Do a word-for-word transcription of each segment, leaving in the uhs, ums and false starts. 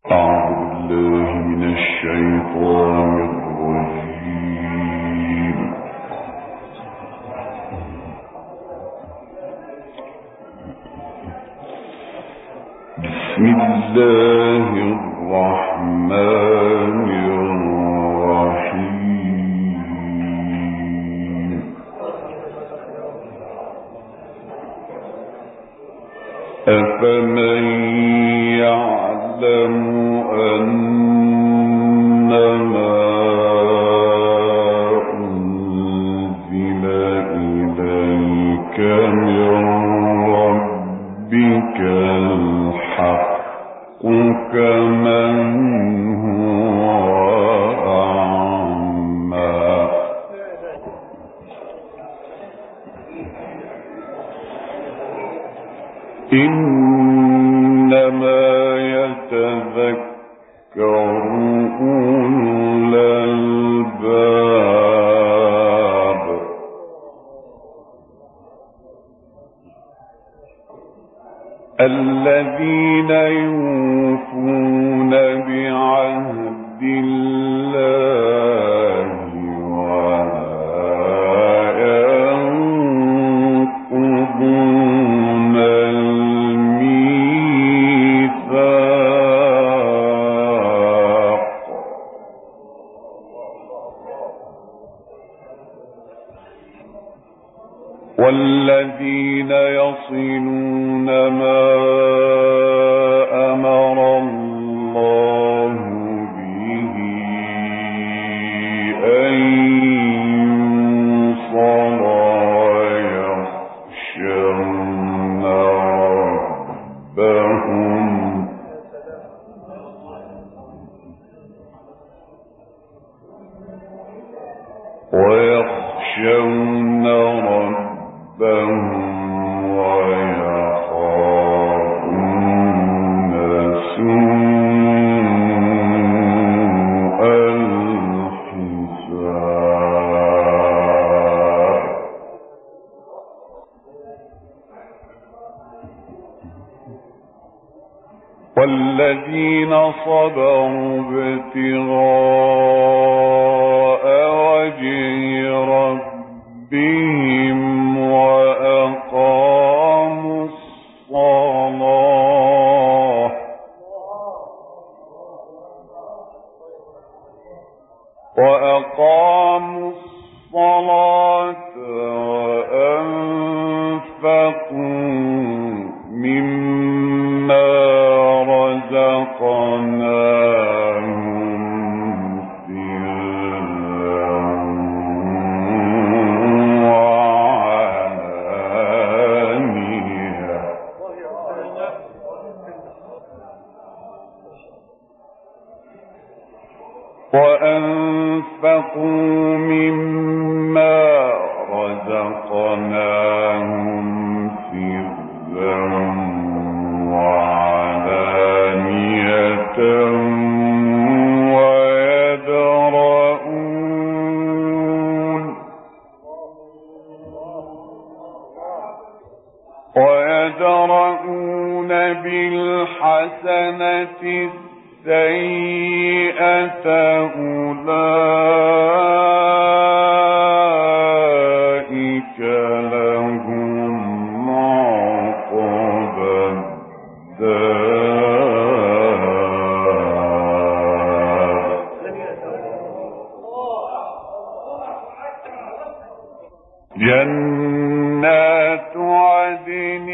أعوذ بالله من الشيطان الرجيم. بسم الله الرحمن الرحيم. أفمن يعلم أنما أنزل إليك من ربك الحق كمن هو أعمى. إنما يتذكر أولو الألباب. الذين يوفون بعهد الله ولا ينقضون الميثاق. والذين يصلون ما أمر الله به أن يوصل ويخشون ربهم ويخشون ربهم ويخافون سوء الحساب. والذين صبروا ابتغاء وجه ربهم وأقاموا الصلاة وأقاموا الصلاة وأنفقوا مما رزقناهم سرا وعلانية وأنفقوا مما رزقناهم سرا وعلانية ويدرؤون ويدرؤون بالحسنة السيئة أولئك لهم عقبى الدار. جنات عدن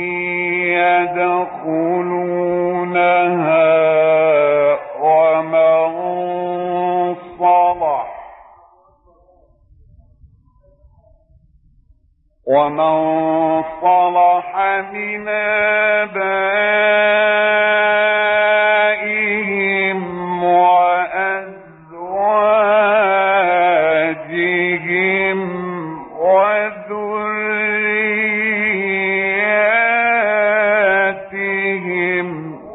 يدخلونها ومن صلح ومن صلح من آبائهم وأزواجهم وذرياتهم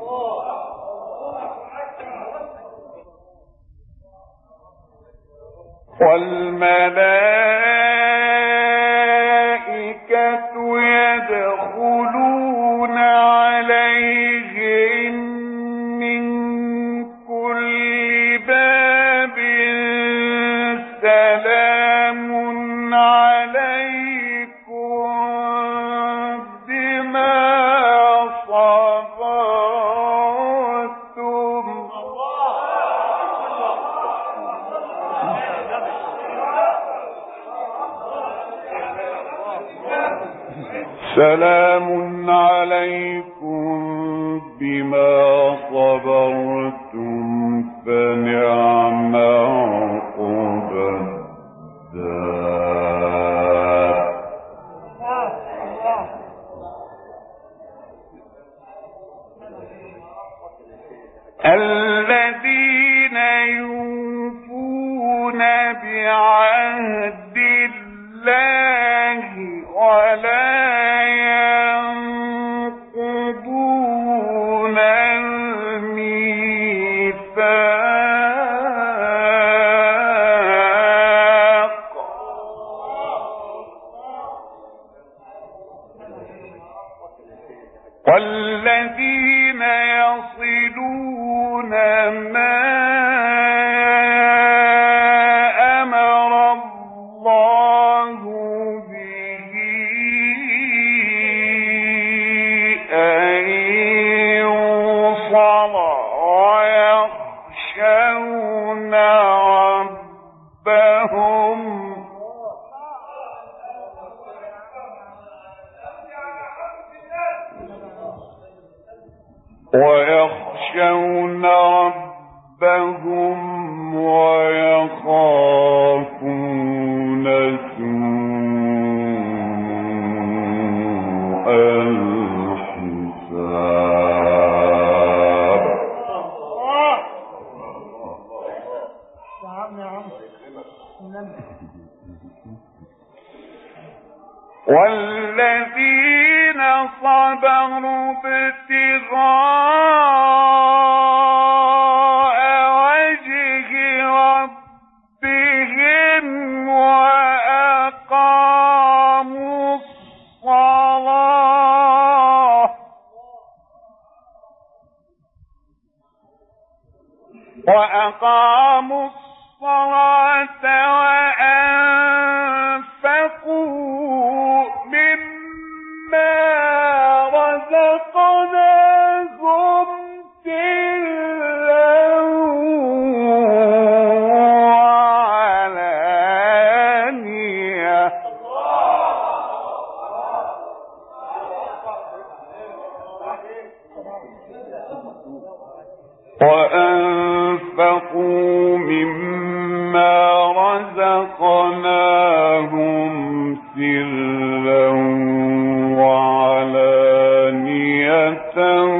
والملائكة يدخلون عليهم من سلام عليكم بما صبرتم فنعم عقب الدار. الذين يوفون بعهد الله ولا ينقضون الميثاق والذين يصلون ما أمر الله به أن يوصل ويخشون ربهم ويخشون ربهم ويخافون سوء الحساب. والذين صبروا ابتغاء وجه ربهم وأقاموا الصلاة وأقاموا الصلاة وأنفقوا مما رزقناهم سرا وعلانية وأنفقوا مما رزقناهم سرا وعلانية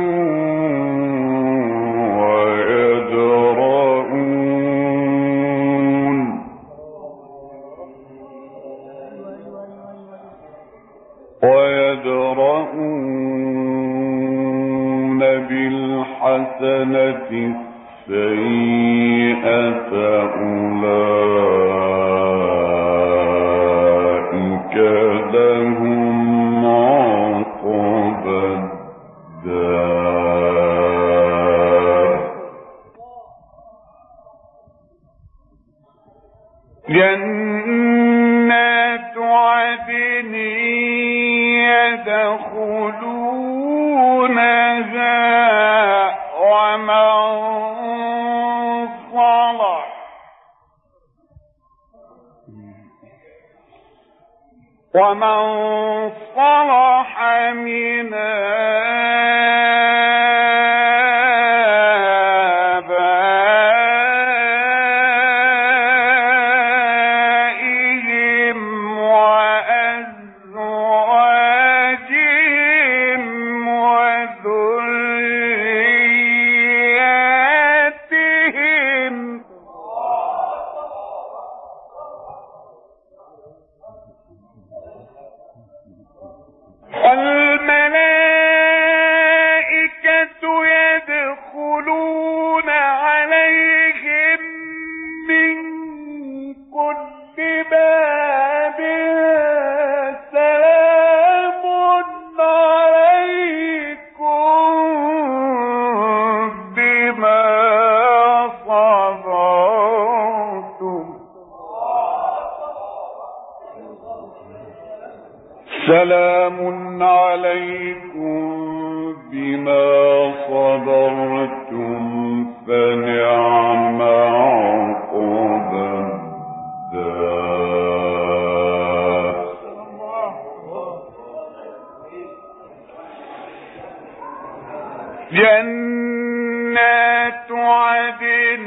ويدرؤون ويدرؤون بالحسنة السيئة أولئك لهم عقبى الدار. جنات عدن يدخلونها ومن صلح ومن صلح من آبائهم وأزواجهم وذرياتهم والملائكة يدخلون عليهم من كل باب سلام عليكم بما صبرتم سلام عليكم بما صبرتم فنعم عقب الدار. عدن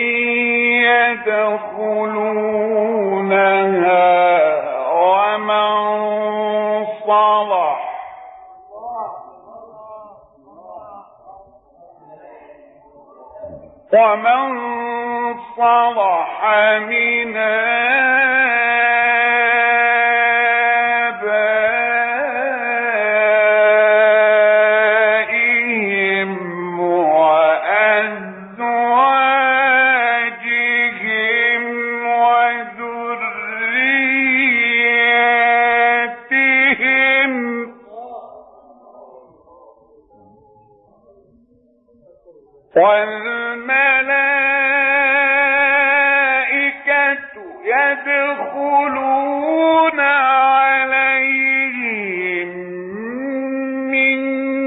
يدخلونها ومن صلح ومن صلح من والملائكة يدخلون عليهم من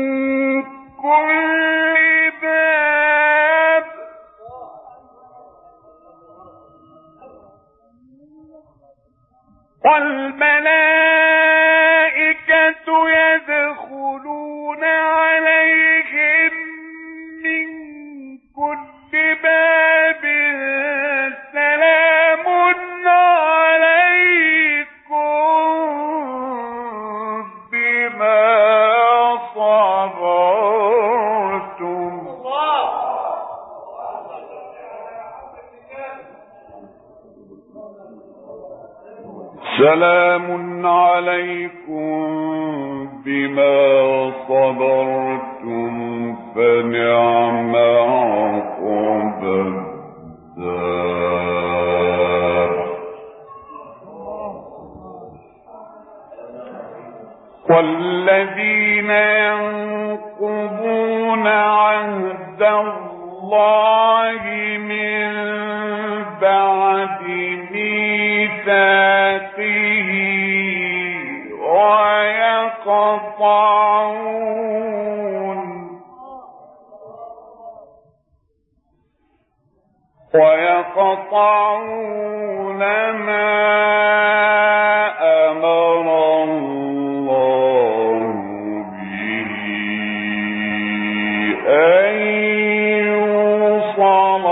كل باب والملائكة يدخلون عليهم من كل باب سلام عليكم بما صبرتم سلام عليكم بما صبرتم فنعم عقب الدار والذين ينقضون عهد الله من بعد ميثاقه ويقطعون ويقطعون ما أمر الله به أن يوصل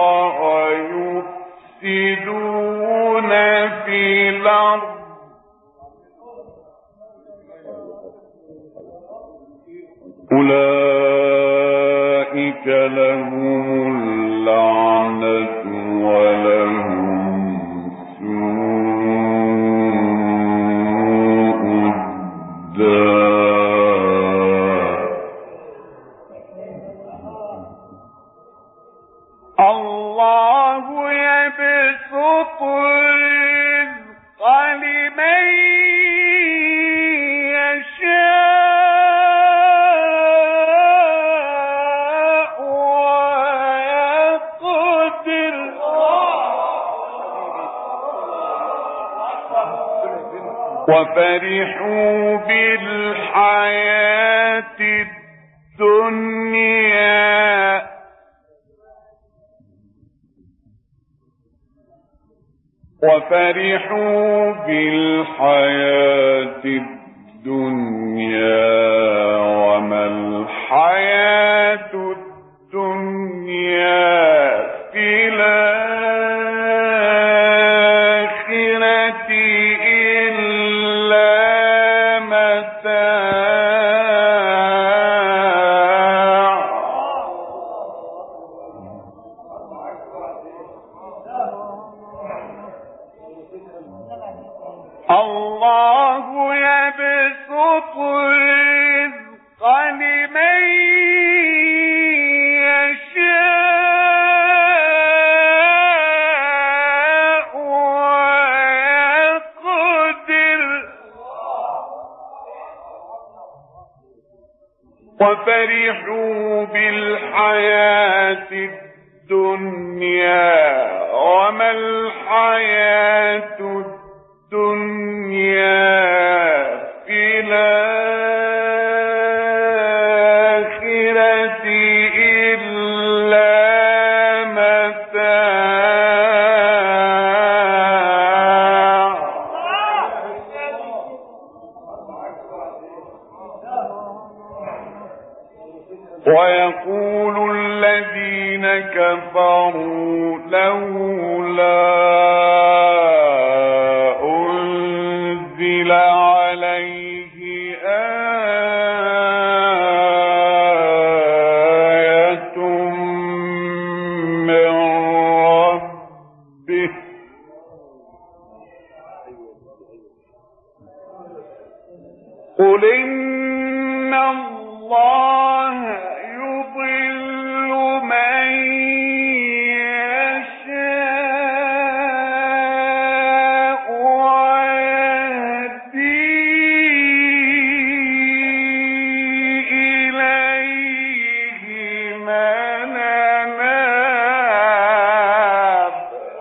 ويفسدون في الأرض أولئك لهم اللعنة ولهم سوء الدار الله يبسط الرزق لمن يشاء ويقدر وفرحوا بالحياة الدنيا وفرحوا بالحياة الدنيا وما الحياة الدنيا في الآخرة إلا متاع الله يبسط الرزق لمن يشاء ويقدر وفرحوا بالحياة الدنيا وما الحياة الدنيا في الآخرة إلا متاع ويقول الذين كفروا لولا أنزل عليه آية من ربه قل إن الله يضل من يشاء ويهدي إليه من أناب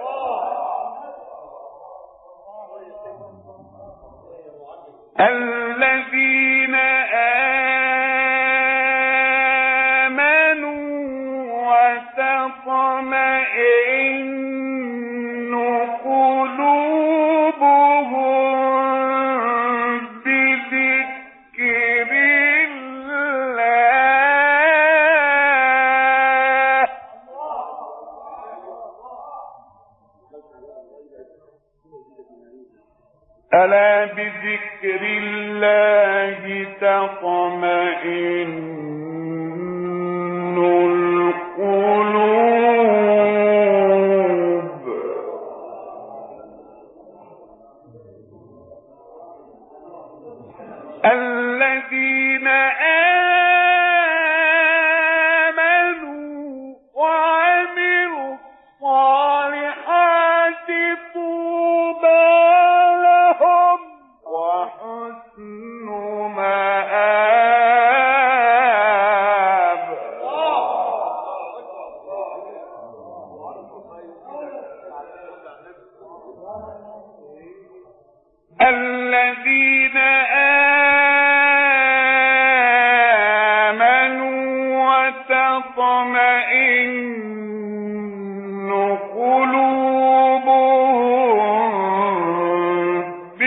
الذين آمنوا وتطمئن قلوبهم بذكر الله ألا بذكر الله تطمئن القلوب الذين آمنوا وعملوا الصالحات طوبى لهم وحسن مآب الذين آمنوا وتطمئن قلوبهم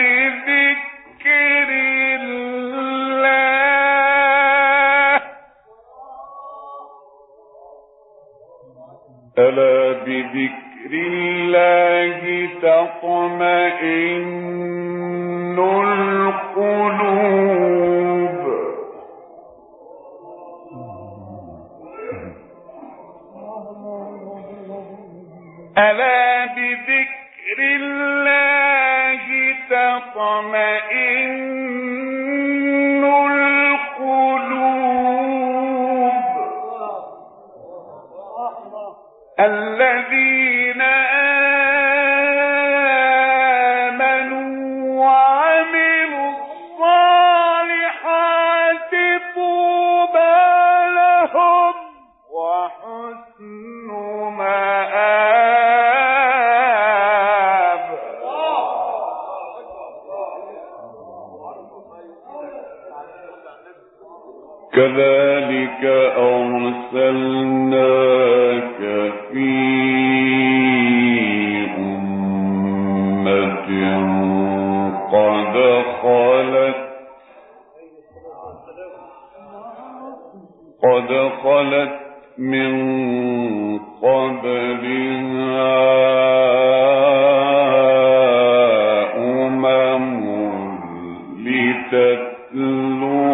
بذكر الله ألا بذكر الله تطمئن القلوب ألا بذكر الله تطمئن القلوب الذين آمنوا وعملوا الصالحات طوبى لهم وحسن مآب كذلك أرسلناك في أمة قد خلت قد خلت من قبلها أمم لتتلو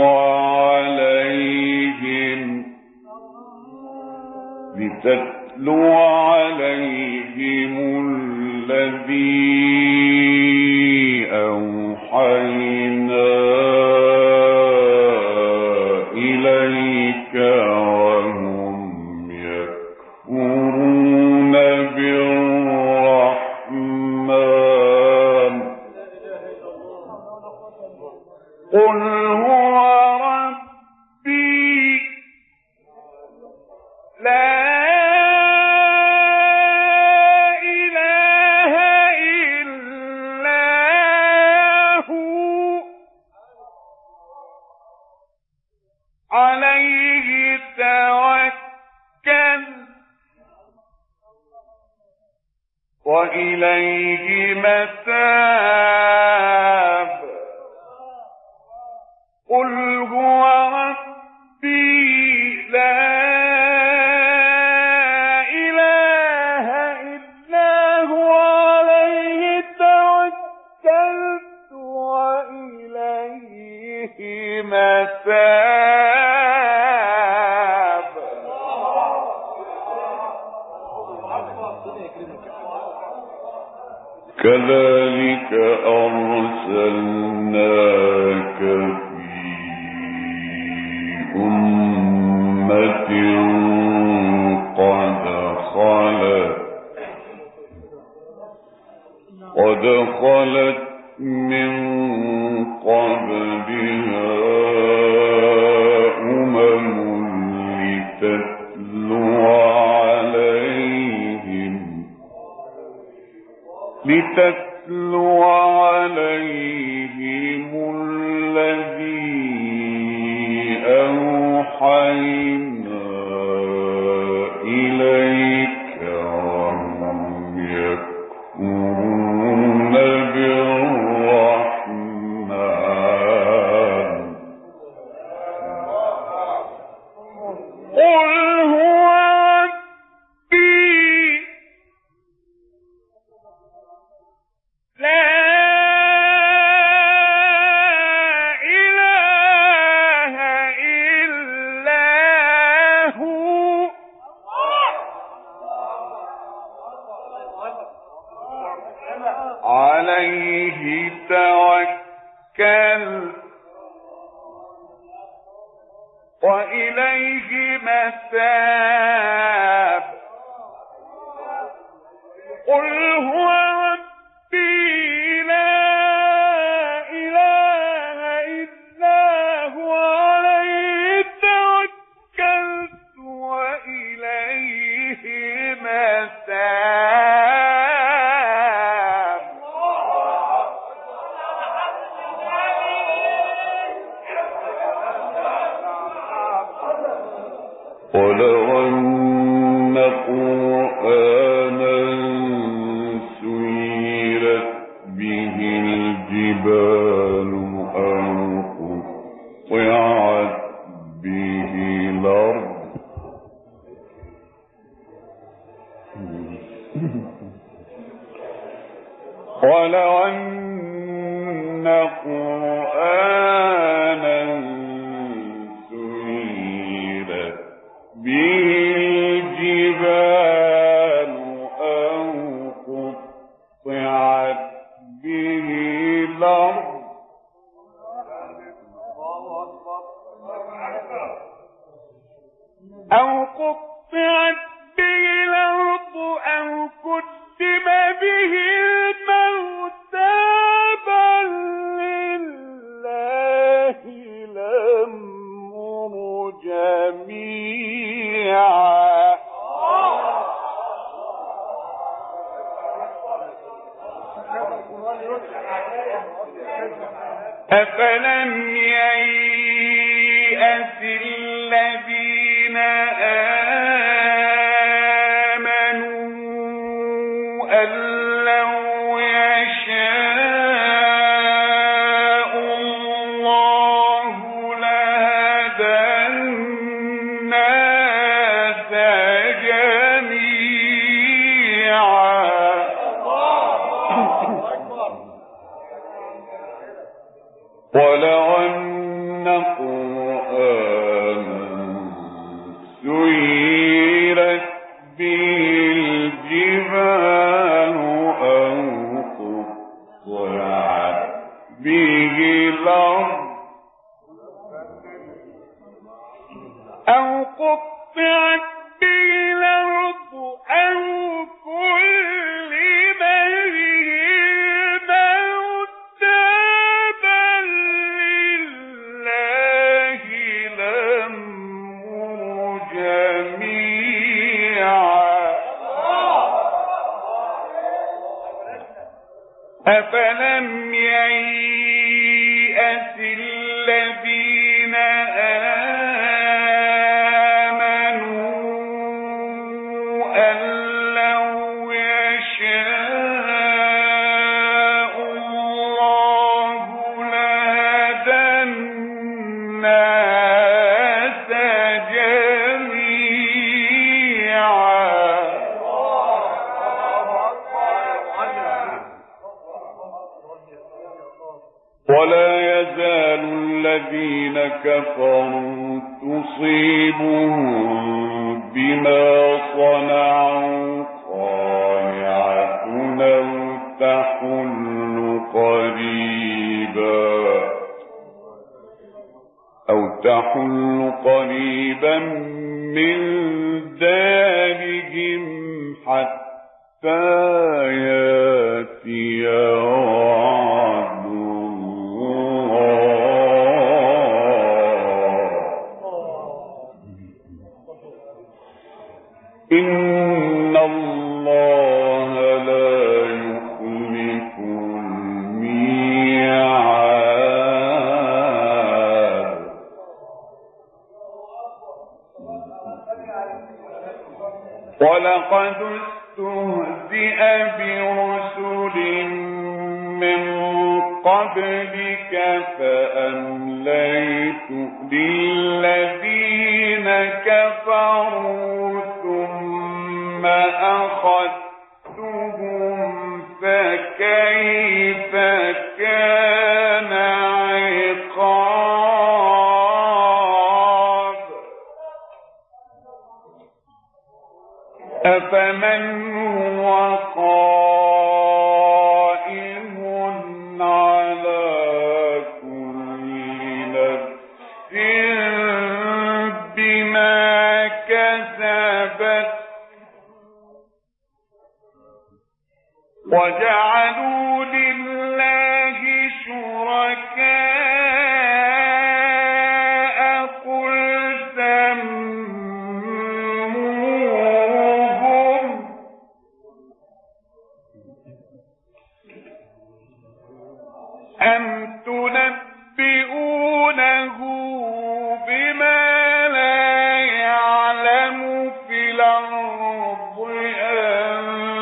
عليهم لتتلو عليهم الذي أوحينا إليك وهم يكفرون بالرحمن قل هو ربي لا إله إلا هو عليه توكل وإليه متاب قل هو ربي لا كذلك أرسلناك في أمة قد خلت قد خلت من قبلها أمم لتتلو عليهم لتتلو عليهم الذي أوحينا إليك وهم يكفرون بالرحمن قل هو ربي لا عليه توكل وإليه متاب قل هو ربي لا إله إلا هو عليه توكلت وإليه متاب ولو أن قرآنا سيرت به الجبال أو قطعت به الأرض ولو أن قرآنا سيرت به الجبال أو قطعت به الأرض أو قطعت به الأرض أو كتب به الموتى بل لله الأمر جميعا أفلم ييأس الذين آمنوا أن لو يشاء الله لهدى الناس جميعا ولو أن قرآنا سيرت به الجبال أو قطعت به الأرض أو قطعت به الأرض أو كلم به الموتى بل لله الأمر جميعا أفلم ييأس الذين آمنوا أن لو يشاء الله لهدى الناس جميعا ولا يزال الذين كفروا تصيبهم بما صنعوا يحل قريبا من دارهم حتى يأتي وعد الله إن الله لا يخلف الميعاد ولقد استهزئ برسل من قبلك فأمليت للذين كفروا ثم أخذتهم فكيف كان عقاب أفمن هو قائم على كل نفس بما كسبت وجعلوا لله شركاء قل سموهم أم تنبئونه بما لا يعلم في الأرض أم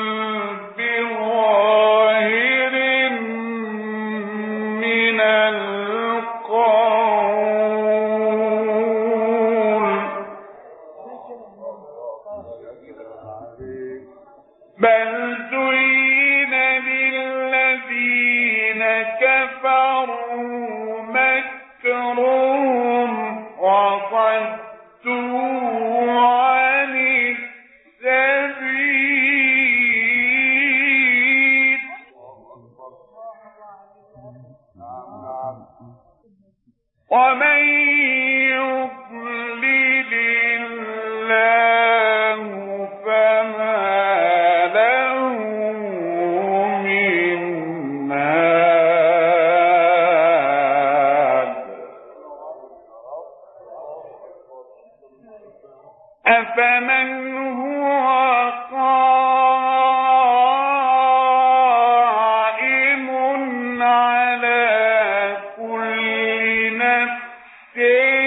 بظاهر من القول بل زين للذين كفروا مكرهم وصدوا عن السبيل ومن يضلل الله فما له من هاد أفمن هو قائم على كل نفس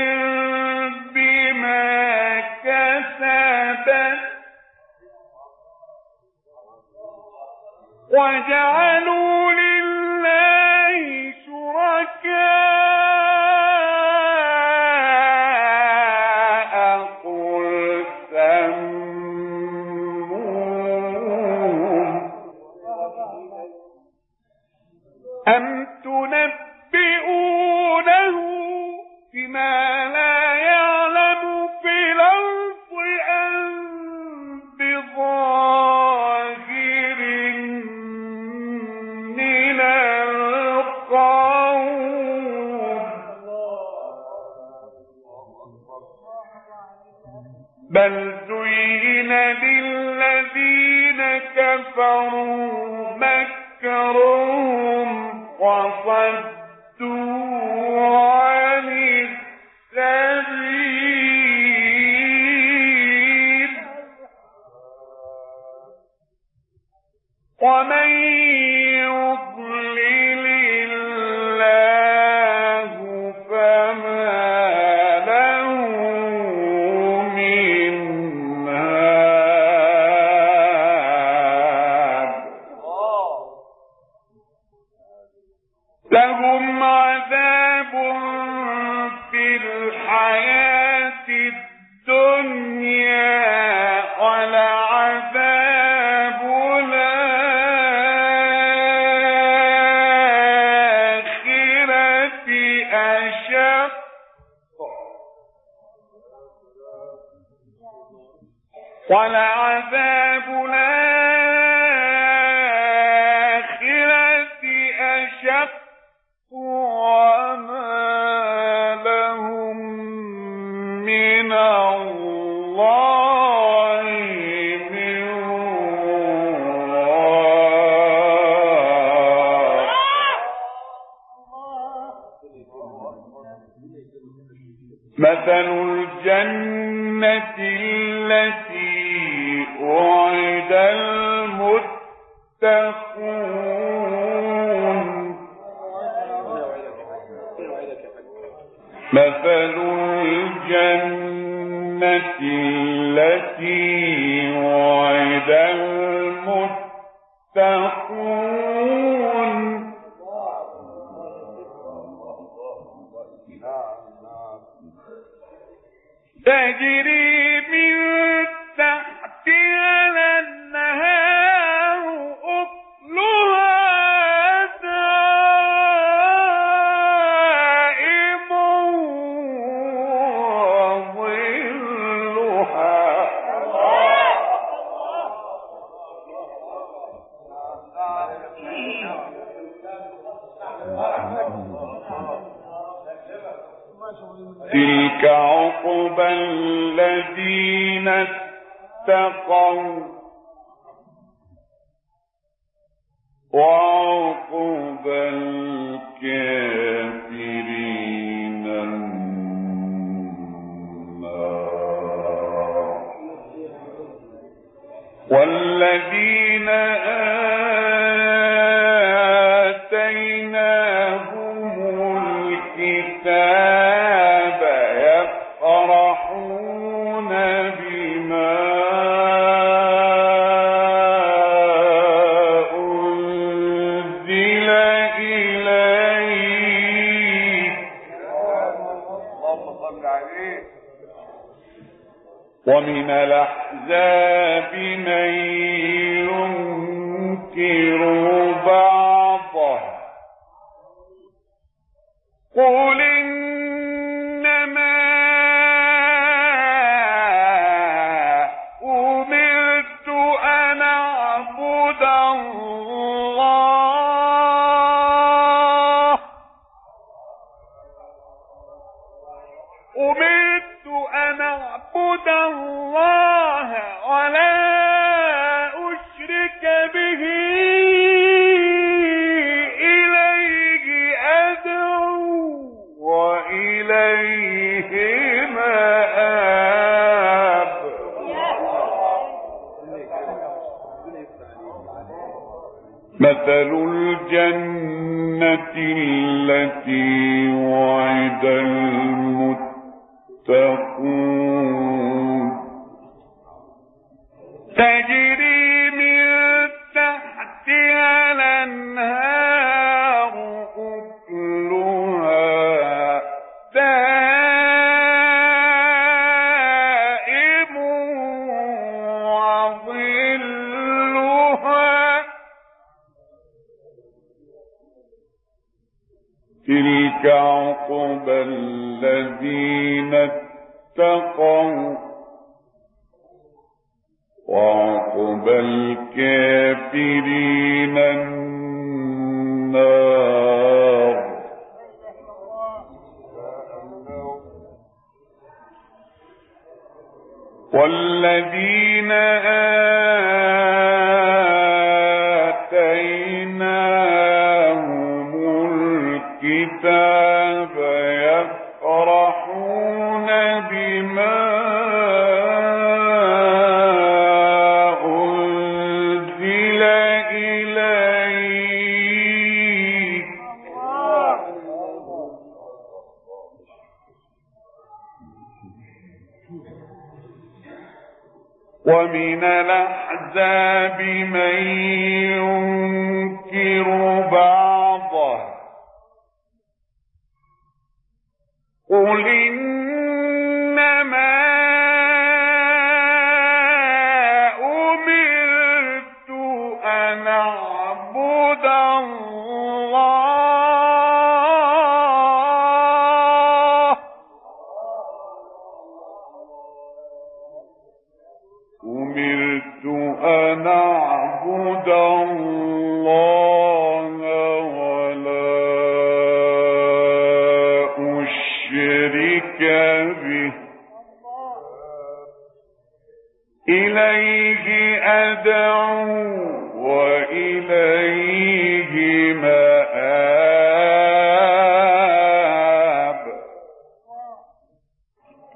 بما كسبت وجعلوا لله شركاء قل سموهم أم تنبئونه بما لا يعلم في الأرض أم بظاهر من القول بل زين للذين كفروا مكرهم وصدوا عن السبيل ومن يضلل الله فما له من هاد لهم عذاب في الحياة الدنيا ولعذاب الآخرة أشق ولعذاب الآخرة أشق وما لهم مثل الجنة التي وعد المتقون مثل الجنة التي وعد المتقون تجري من تحتها الأنهار أكلها دائم وظلها تلك عقبى الذين اتقوا وعقبى الكافرين النار والذين آتيناهم الكتاب ومن الأحزاب من ينكر بعضه قل إنما أمرت أن أعبد الله أمرت أن أعبد الله ولا أشرك به إليه أدعو وإليه مآب مثل الجنة التي وعد المتقون تجري من تحتها الأنهار أكلها دائم وظلها تلك عقبى الذين اتقوا وعقبى الكافرين النار والذين آتيناهم الكتاب يفرحون بما أنزل إليك ومن الأحزاب من ينكر بعضه قل إنما أمرت أن أعبد الله أمرت أن أعبد الله ولا أشرك به إليه أدعو وإليه مآب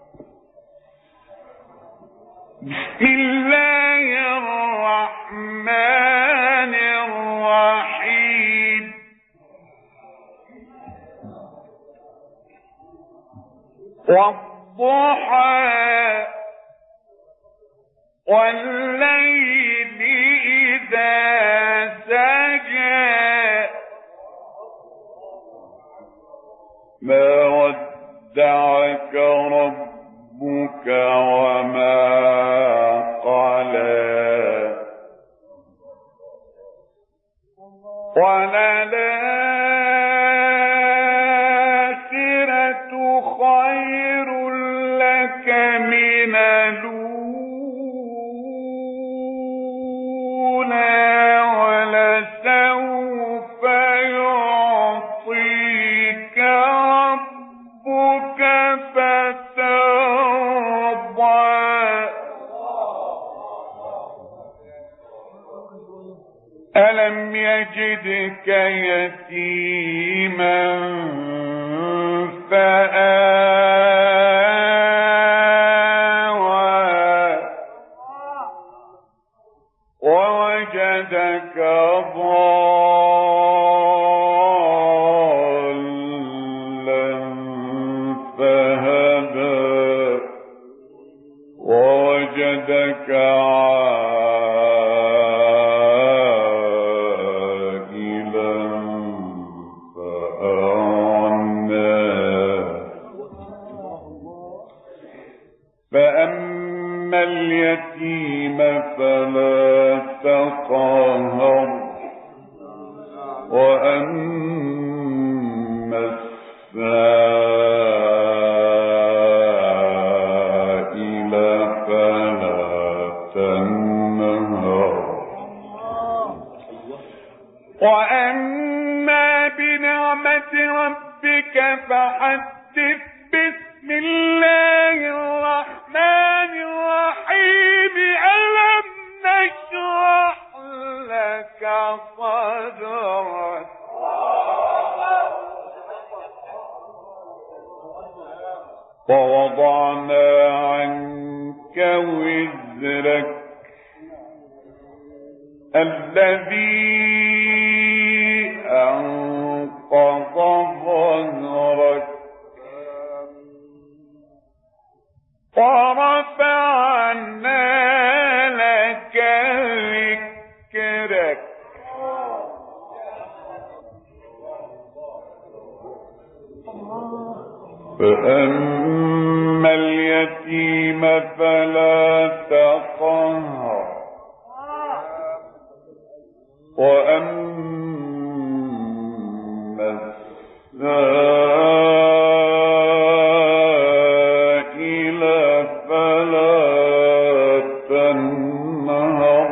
والضحى والليل إذا سجى ما ودعك ربك وما قلى وللآخرة خير لك من الأولى ولسوف يعطيك ربك فترضى ألم يجدك يتيما فآوى ووجدك ضالا فهدى ووجدك فأما اليتيم فلا تقهر وأما السائل فلا تنهر وأما بنعمة ربك فحدث بسم الله الرحمن الرحيم ألم نشرح لك صدرك ووضعنا عنك وزرك الذي أنقض ظهرك ورفعنا لك ذكرك فأما اليتيم فلا تقهر وأما السائل فلا تنهر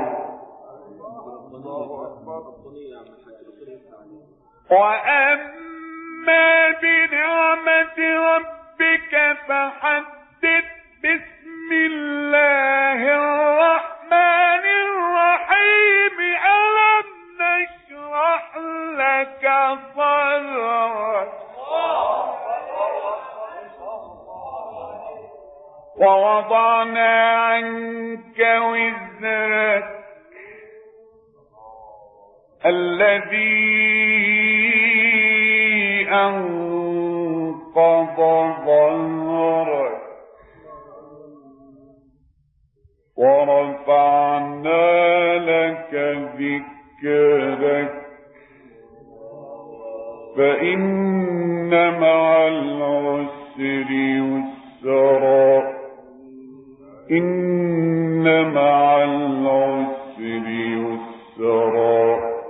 وأما بنعمة ربك فحدث بسم الله الرحمن الرحيم ألم نشرح لك صدرك ووضعنا عنك وزرك الذي أنقض ظهرك ورفعنا لك ذكرك فإن مع العسر يسرا إن مع العسر يسرا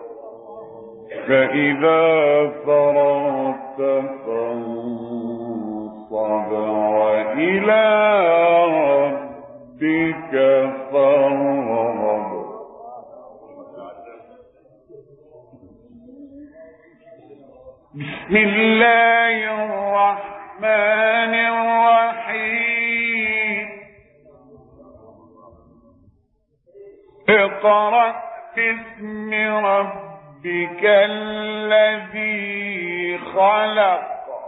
فإذا فرغت فانصب وإلى ربك فارغب بسم الله الرحمن الرحيم اقرأ باسم ربك الذي خلق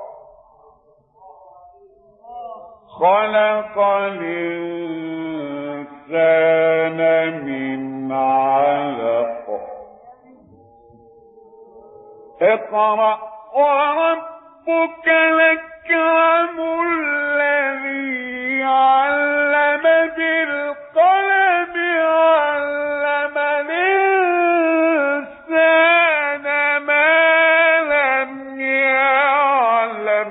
خلق الإنسان من علق اقرأ وربك الأكرم الأكرم الذي علم بالقلم علم الإنسان ما لم يعلم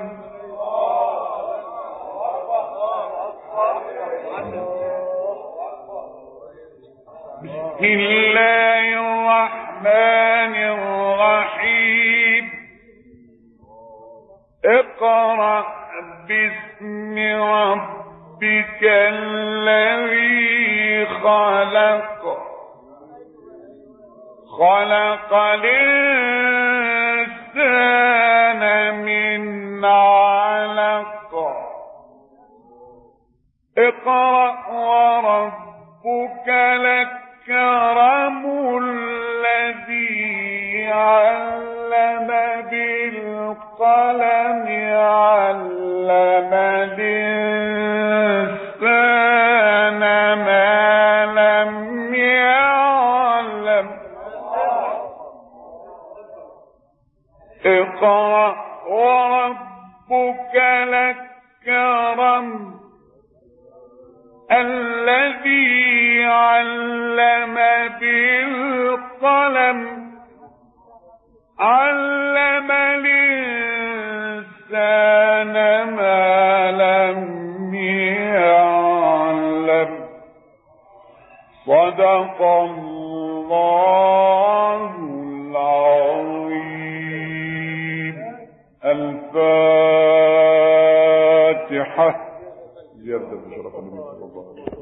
بسم الله الرحمن الرحيم اقرأ باسم ربك الذي خلق خلق الإنسان من علق اقرأ وربك الأكرم الذي علم بالقلم علم الإنسان ما لم يعلم اقرأ وربك الأكرم الذي علم بالقلم علم الإنسان ما لم يعلم صدق الله العظيم. الفاتحة. زيادة بشرف النبي صلى الله عليه وسلم.